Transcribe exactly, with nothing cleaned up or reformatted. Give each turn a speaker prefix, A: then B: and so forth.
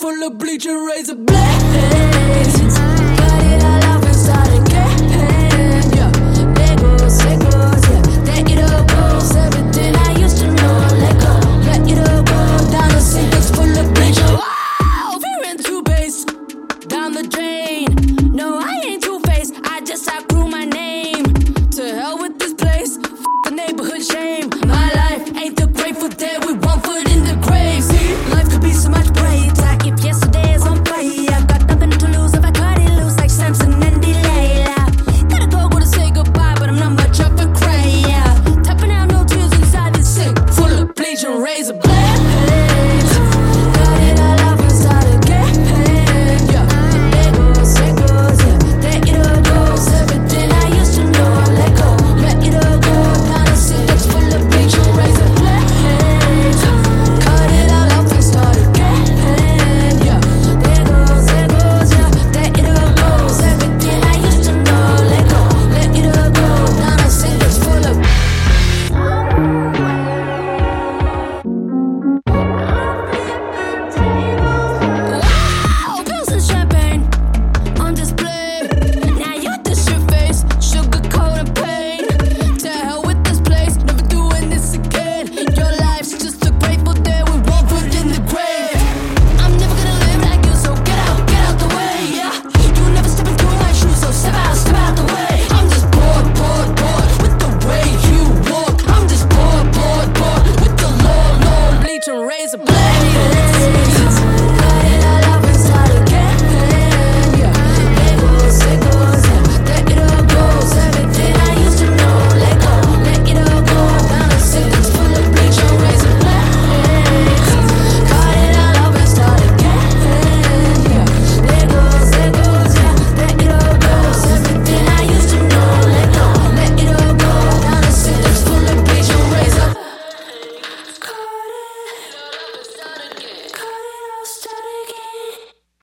A: full of bleach and razor blades. Got it all off inside again. Yeah, there goes, there goes, yeah. There it all goes. Everything I used to know, let go. Let it all go. Down the sink, it's full of bleach. Wow, veering through base. Down the drain. No, I ain't two-faced. I just outgrew my name.